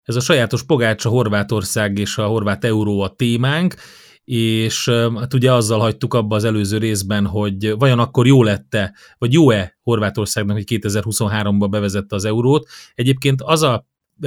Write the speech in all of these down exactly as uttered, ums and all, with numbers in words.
Ez a sajátos pogácsa Horvátország és a horvát euró a témánk, és hát ugye azzal hagytuk abba az előző részben, hogy vajon akkor jó lett-e, vagy jó-e Horvátországnak, hogy kétezer-huszonháromban bevezette az eurót. Egyébként az a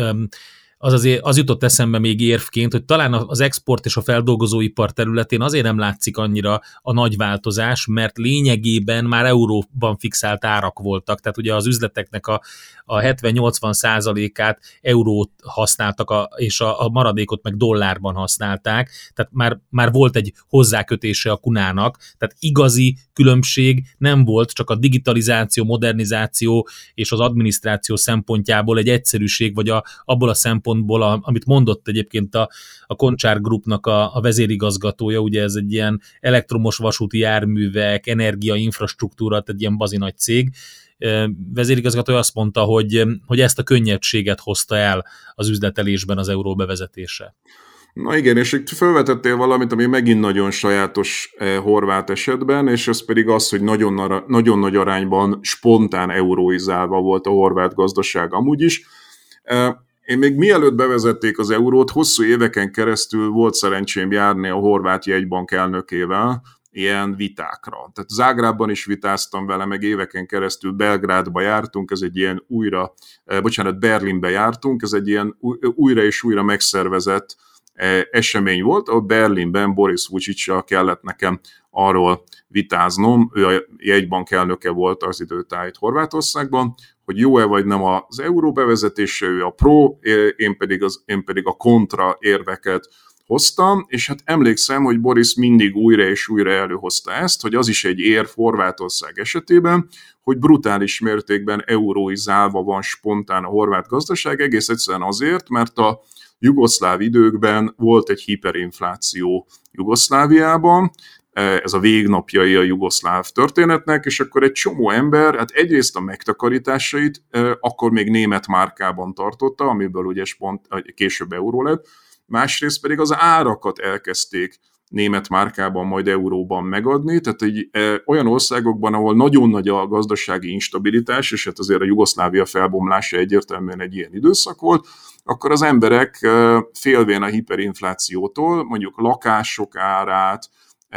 az, azért, az jutott eszembe még érvként, hogy talán az export és a feldolgozóipar területén azért nem látszik annyira a nagy változás, mert lényegében már euróban fixált árak voltak, tehát ugye az üzleteknek a, a hetven-nyolcvan százalékát eurót használtak, a, és a, a maradékot meg dollárban használták, tehát már, már volt egy hozzákötése a kunának, tehát igazi különbség nem volt, csak a digitalizáció, modernizáció és az adminisztráció szempontjából egy egyszerűség, vagy a, abból a szempontból, a, amit mondott egyébként a, a Koncsár Groupnak a, a vezérigazgatója, ugye ez egy ilyen elektromos vasúti járművek, energia, infrastruktúra, egy ilyen bazi nagy cég, vezérigazgatója azt mondta, hogy, hogy ezt a könnyedséget hozta el az üzletelésben az euró bevezetése. Na igen, és itt felvetettél valamit, ami megint nagyon sajátos eh, horvát esetben, és ez pedig az, hogy nagyon, nagyon nagy arányban spontán euróizálva volt a horvát gazdaság amúgy is. Eh, én még mielőtt bevezették az eurót, hosszú éveken keresztül volt szerencsém járni a horvát jegybank elnökével ilyen vitákra. Tehát Zágrábban is vitáztam vele, meg éveken keresztül Belgrádba jártunk, ez egy ilyen újra, eh, bocsánat, Berlinbe jártunk, ez egy ilyen újra és újra megszervezett esemény volt, ahol Berlinben Boris Vučićsal kellett nekem arról vitáznom, ő a jegybank elnöke volt az időtájt Horvátországban, hogy jó-e vagy nem az euró bevezetése, ő a pro, én pedig, az, én pedig a kontra érveket hoztam, és hát emlékszem, hogy Boris mindig újra és újra előhozta ezt, hogy az is egy érv Horvátország esetében, hogy brutális mértékben euróizálva van spontán a horvát gazdaság, egész egyszerűen azért, mert a jugoszláv időkben volt egy hiperinfláció Jugoszláviában, ez a végnapjai a jugoszláv történetnek, és akkor egy csomó ember, hát egyrészt a megtakarításait akkor még német márkában tartotta, amiből ugye spont, később euró lett, másrészt pedig az árakat elkezdték német márkában, majd euróban megadni, tehát egy, e, olyan országokban, ahol nagyon nagy a gazdasági instabilitás, és hát azért a Jugoszlávia felbomlása egyértelműen egy ilyen időszak volt, akkor az emberek e, félvén a hiperinflációtól, mondjuk lakások árát,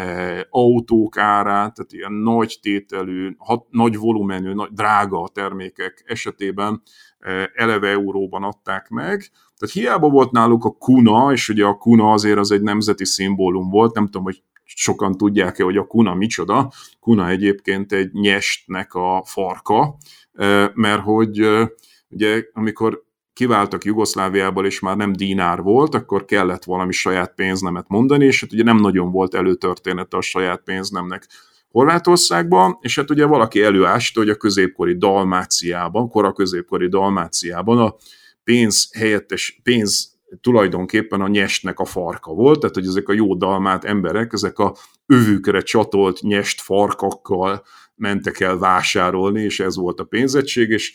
e, autók árát, tehát ilyen nagy tételű, hat, nagy volumenű, nagy, drága termékek esetében e, eleve euróban adták meg. Tehát hiába volt náluk a kuna, és ugye a kuna azért az egy nemzeti szimbólum volt, nem tudom, hogy sokan tudják-e, hogy a kuna micsoda. Kuna egyébként egy nyestnek a farka, mert hogy ugye amikor kiváltak Jugoszláviából, és már nem dinár volt, akkor kellett valami saját pénznemet mondani, és hát ugye nem nagyon volt előtörténete a saját pénznemnek Horvátországban, és hát ugye valaki előásta, hogy a középkori Dalmáciában, kora középkori Dalmáciában a pénz helyettes, pénz tulajdonképpen a nyestnek a farka volt, tehát hogy ezek a jó dalmát emberek, ezek a övükre csatolt nyest farkakkal mentek el vásárolni, és ez volt a pénzegység, és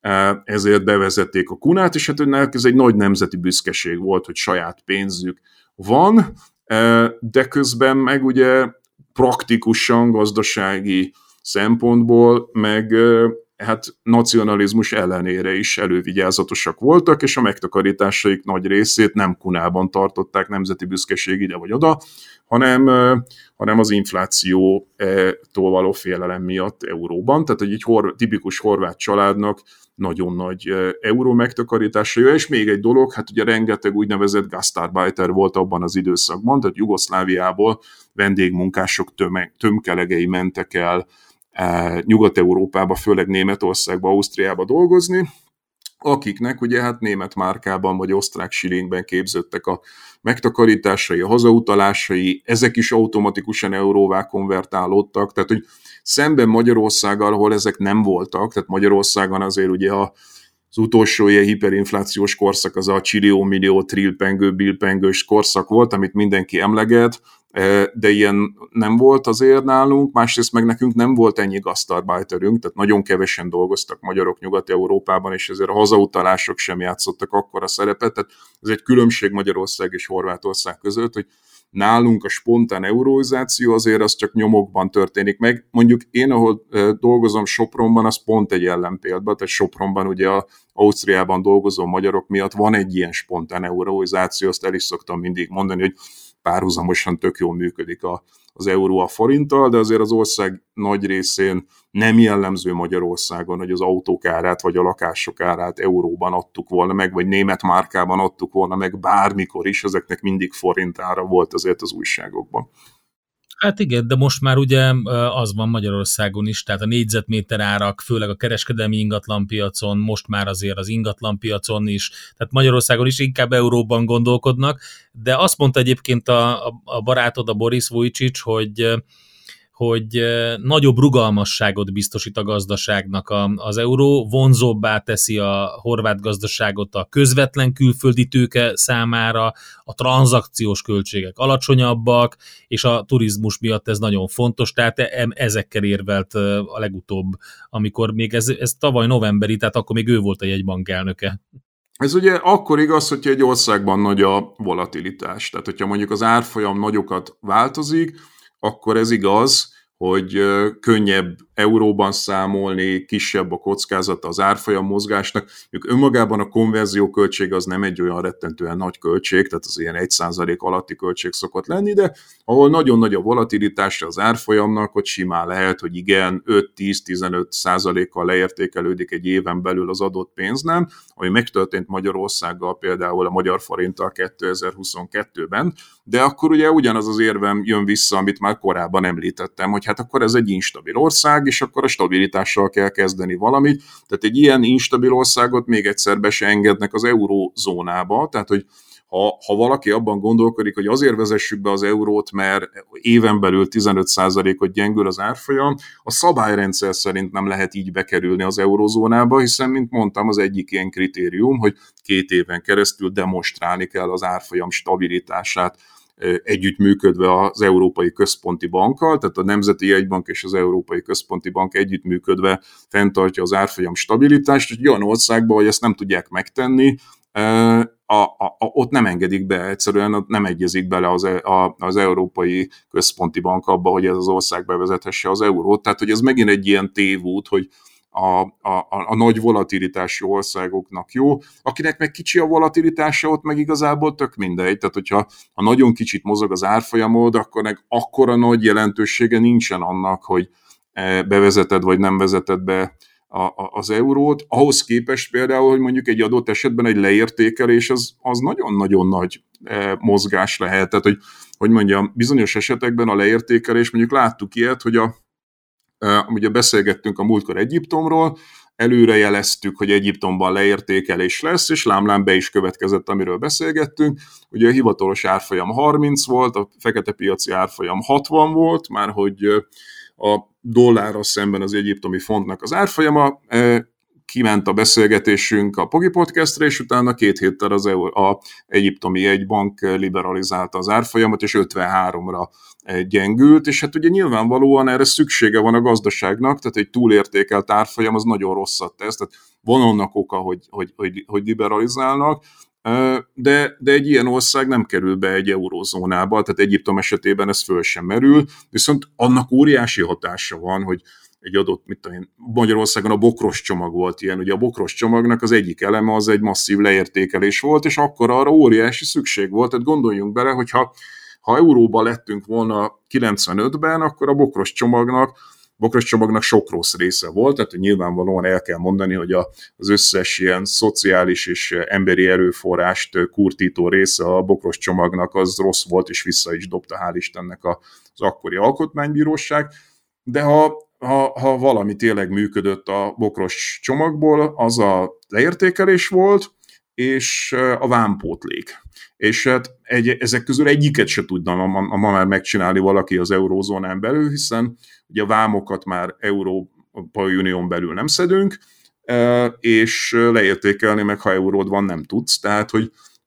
ezért bevezették a kunát, és hát ez egy nagy nemzeti büszkeség volt, hogy saját pénzük van, de közben meg ugye praktikusan, gazdasági szempontból, meg hát nacionalizmus ellenére is elővigyázatosak voltak, és a megtakarításaik nagy részét nem kunában tartották nemzeti büszkeség ide vagy oda, hanem, hanem az inflációtól való félelem miatt euróban. Tehát egy hor, tipikus horvát családnak nagyon nagy euró megtakarítása, és még egy dolog, hát ugye rengeteg úgynevezett gastarbeiter volt abban az időszakban, tehát Jugoszláviából vendégmunkások tömeg, tömkelegei mentek el Nyugat-Európába, főleg Németországba, Ausztriába dolgozni, akiknek ugye hát német márkában vagy osztrák silingben képződtek a megtakarításai, a hazautalásai, ezek is automatikusan euróvá konvertálódtak, tehát hogy szemben Magyarországgal, ahol ezek nem voltak, tehát Magyarországon azért ugye a az utolsó ilyen hiperinflációs korszak az a csillió, millió, trillpengő, billpengős korszak volt, amit mindenki emleget. de ilyen nem volt azért nálunk, másrészt meg nekünk nem volt ennyi gasztarbajterünk, tehát nagyon kevesen dolgoztak magyarok Nyugat-Európában, és ezért a hazautalások sem játszottak akkora szerepet, tehát ez egy különbség Magyarország és Horvátország között, hogy nálunk a spontán euróizáció azért az csak nyomokban történik meg. Mondjuk én, ahol dolgozom Sopronban, az pont egy ellenpélda, tehát Sopronban ugye a Ausztriában dolgozó magyarok miatt van egy ilyen spontán euróizáció, azt el is szoktam mindig mondani, hogy párhuzamosan tök jól működik a, az euró a forinttal, de azért az ország nagy részén nem jellemző Magyarországon, hogy az autók árát vagy a lakások árát euróban adtuk volna meg, vagy német márkában adtuk volna meg bármikor is, ezeknek mindig forint ára volt azért az újságokban. Hát igen, de most már ugye az van Magyarországon is, tehát a négyzetméter árak, főleg a kereskedelmi ingatlanpiacon, most már azért az ingatlanpiacon is, tehát Magyarországon is inkább euróban gondolkodnak, de azt mondta egyébként a, a barátod, a Boris Vujicic, hogy hogy nagyobb rugalmasságot biztosít a gazdaságnak az euró, vonzóbbá teszi a horvát gazdaságot a közvetlen külföldi tőke számára, a tranzakciós költségek alacsonyabbak, és a turizmus miatt ez nagyon fontos, tehát ezekkel érvelt a legutóbb, amikor még ez, ez tavaly novemberi, tehát akkor még ő volt a jegybank elnöke. Ez ugye akkor igaz, hogyha egy országban nagy a volatilitás, tehát hogyha mondjuk az árfolyam nagyokat változik, akkor ez igaz, hogy könnyebb euróban számolni, kisebb a kockázata az árfolyam mozgásnak. Önmagában a konverzió költség az nem egy olyan rettentően nagy költség, tehát az ilyen egy százalék alatti költség szokott lenni, de ahol nagyon nagy a volatilitása az árfolyamnak, ott simán lehet, hogy igen, öt-tíz-tizenöt százalékkal leértékelődik egy éven belül az adott pénznem, ami megtörtént Magyarországgal például a magyar forinttal kétezer-huszonkettőben, de akkor ugye ugyanaz az érvem jön vissza, amit már korábban említettem, hogy hát akkor ez egy instabil ország, és akkor a stabilitással kell kezdeni valamit. Tehát egy ilyen instabil országot még egyszer be se engednek az eurózónába, tehát hogy ha, ha valaki abban gondolkodik, hogy azért vezessük be az eurót, mert éven belül tizenöt százalékot gyengül az árfolyam, a szabályrendszer szerint nem lehet így bekerülni az eurózónába, hiszen, mint mondtam, az egyik ilyen kritérium, hogy két éven keresztül demonstrálni kell az árfolyam stabilitását, együttműködve az Európai Központi Bankkal, tehát a Nemzeti Jegybank és az Európai Központi Bank együttműködve fenntartja az árfolyam stabilitást, hogy olyan országban, hogy ezt nem tudják megtenni, a, a, a, ott nem engedik be, egyszerűen nem egyezik bele az, a, az Európai Központi Bank abba, hogy ez az ország bevezethesse az eurót, tehát hogy ez megint egy ilyen tévút, hogy A, a, a nagy volatilitású országoknak jó, akinek meg kicsi a volatilitása, ott meg igazából tök mindegy, tehát hogyha ha nagyon kicsit mozog az árfolyamod, akkor meg akkora nagy jelentősége nincsen annak, hogy bevezeted vagy nem vezeted be a, a, az eurót. Ahhoz képest például, hogy mondjuk egy adott esetben egy leértékelés, az, az nagyon-nagyon nagy mozgás lehet, tehát hogy, hogy mondjam, bizonyos esetekben a leértékelés, mondjuk láttuk ilyet, hogy a ugye beszélgettünk a múltkor Egyiptomról, előrejeleztük, hogy Egyiptomban leértékelés lesz, és lámlám be is következett, amiről beszélgettünk. Ugye a hivatalos árfolyam harminc volt, a fekete piaci árfolyam hatvan volt, már hogy a dollárral szemben az egyiptomi fontnak az árfolyama, kiment a beszélgetésünk a Pogi Podcastre, és utána két héttel az a egyiptomi jegybank liberalizálta az árfolyamat, és ötvenháromra gyengült, és hát ugye nyilvánvalóan erre szüksége van a gazdaságnak, tehát egy túlértékelt árfolyam az nagyon rosszat tesz, tehát van annak oka, hogy, hogy, hogy, hogy liberalizálnak, de, de egy ilyen ország nem kerül be egy eurózónába, tehát Egyiptom esetében ez föl sem merül, viszont annak óriási hatása van, hogy egy adott, mit tudom én, Magyarországon a bokros csomag volt ilyen, ugye a bokros csomagnak az egyik eleme az egy masszív leértékelés volt, és akkor arra óriási szükség volt, tehát gondoljunk bele, hogyha ha euróban lettünk volna kilencvenötben, akkor a bokros csomagnak, bokros csomagnak sok rossz része volt, tehát nyilvánvalóan el kell mondani, hogy a, az összes ilyen szociális és emberi erőforrást kurtító része a bokros csomagnak az rossz volt, és vissza is dobta, hál' Istennek az akkori alkotmánybíróság, de ha Ha, ha valami tényleg működött a bokros csomagból, az a leértékelés volt, és a vámpótlék. És hát egy, ezek közül egyiket se tudna ma, ma már megcsinálni valaki az eurózónán belül, hiszen ugye a vámokat már Európai Unión belül nem szedünk, és leértékelni meg, ha euród van, nem tudsz. Tehát, hogy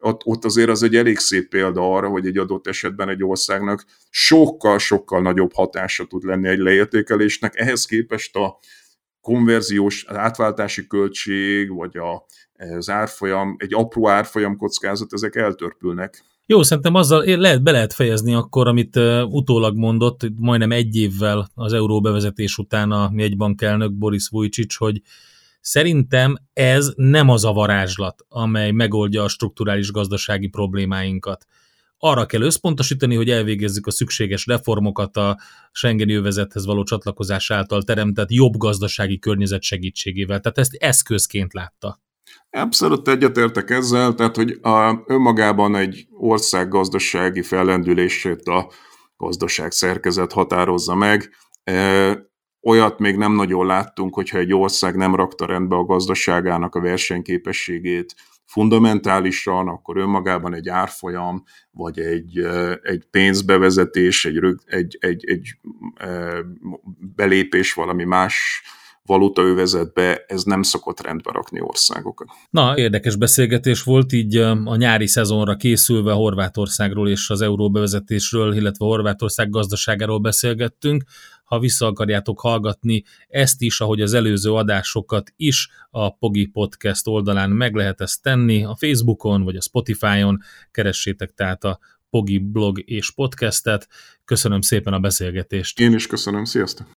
ott azért az egy elég szép példa arra, hogy egy adott esetben egy országnak sokkal-sokkal nagyobb hatása tud lenni egy leértékelésnek, ehhez képest a konverziós, az átváltási költség, vagy a, az árfolyam, egy apró árfolyam kockázat, ezek eltörpülnek. Jó, szerintem azzal lehet, be lehet fejezni akkor, amit uh, utólag mondott, majdnem egy évvel az euró bevezetés után a jegybankelnök Boris Vujčić, hogy szerintem ez nem az a varázslat, amely megoldja a strukturális gazdasági problémáinkat. Arra kell összpontosítani, hogy elvégezzük a szükséges reformokat a Schengeni övezethez való csatlakozás által teremtett jobb gazdasági környezet segítségével. Tehát ezt eszközként látta. Abszolút egyetértek ezzel, tehát hogy a, önmagában egy ország gazdasági fellendülését a gazdaság szerkezet határozza meg. E, olyat még nem nagyon láttunk, hogyha egy ország nem rakta rendbe a gazdaságának a versenyképességét fundamentálisan, akkor önmagában egy árfolyam, vagy egy, egy pénzbevezetés, egy, egy, egy, egy belépés valami más valutaövezetbe, ez nem szokott rendbe rakni országokat. Na, érdekes beszélgetés volt, így a nyári szezonra készülve Horvátországról és az euró bevezetésről, illetve Horvátország gazdaságáról beszélgettünk. Ha vissza akarjátok hallgatni ezt is, ahogy az előző adásokat is, a Pogi Podcast oldalán meg lehet ezt tenni, a Facebookon vagy a Spotify-on, keressétek tehát a Pogi blog és podcastet. Köszönöm szépen a beszélgetést. Én is köszönöm, sziasztok!